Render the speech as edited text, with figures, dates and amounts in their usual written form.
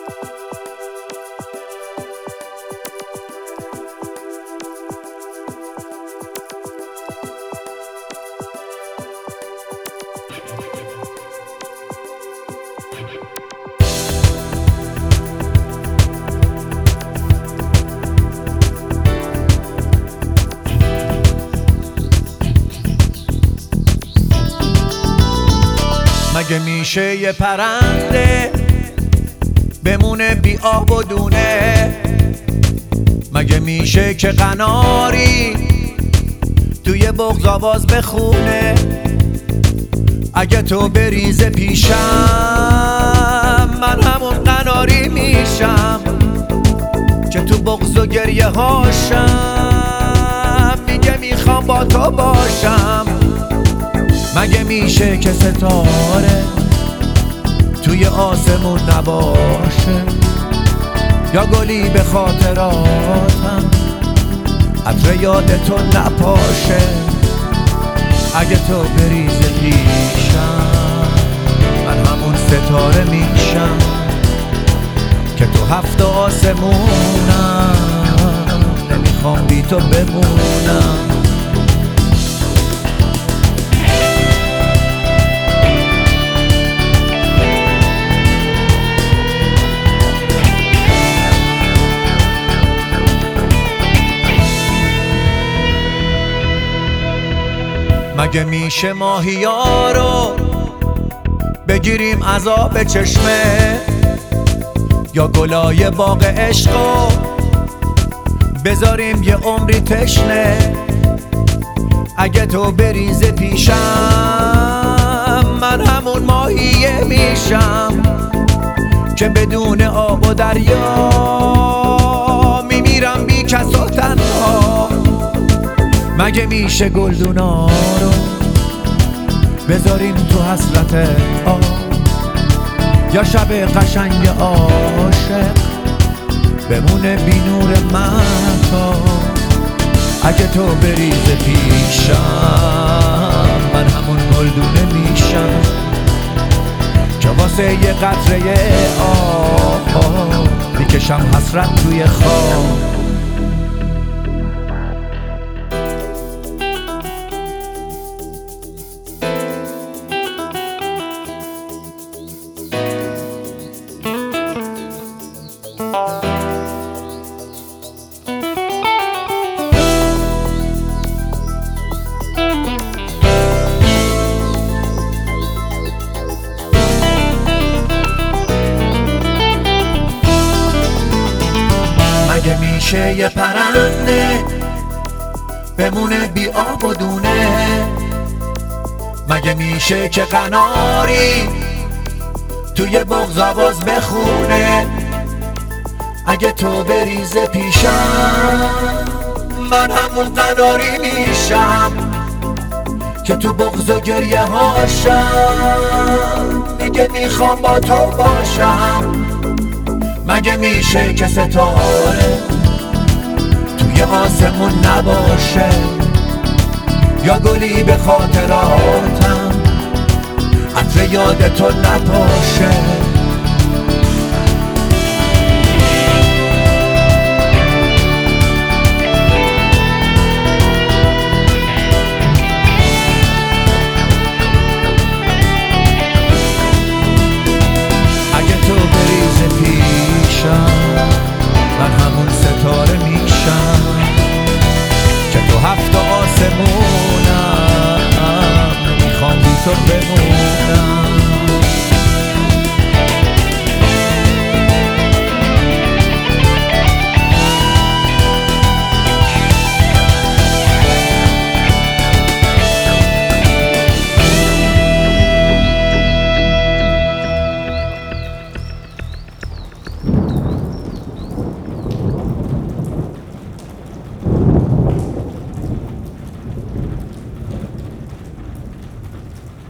مگه میشه یه پرنده بمونه بی آب و دونه؟ مگه میشه که قناری توی بغض آواز بخونه؟ اگه تو بریز پیشم من همون قناری میشم که تو بغض و گریه هاشم میگه میخوام با تو باشم. مگه میشه که ستاره توی آسمون نباشه یا گلی به خاطراتم عطر یاد تو نپاشه؟ اگه تو بریز پیشم من همون ستاره میشم که تو هفت آسمونم نمیخوام بی تو بمونم. مگه میشه ماهیا رو بگیریم از آب چشمه یا گلای باغ عشقو بذاریم یه عمری تشنه؟ اگه تو بریز پیشم من همون ماهیه میشم که بدون آب و دریا میمیرم بی کس و تنها. مگه میشه گلدونا رو بذاریم تو حسرت آب یا شب قشنگ عاشق بمونه بی نور مهتاب؟ اگه تو بریز پیشم من همون گلدونه میشم که واسه یه قطره آب میکشم حسرت توی خواب. مگه میشه یه پرنده بمونه بی آب و دونه؟ مگه میشه که قناری توی بغض آواز بخونه؟ اگه تو بریز پیشم من همون قناری میشم که تو بغض و گریه هاشم میگه میخوام با تو باشم. مگه میشه که ستاره توی آسمون نباشه یا گلی به خاطراتم عطر یاد تو نپاشه؟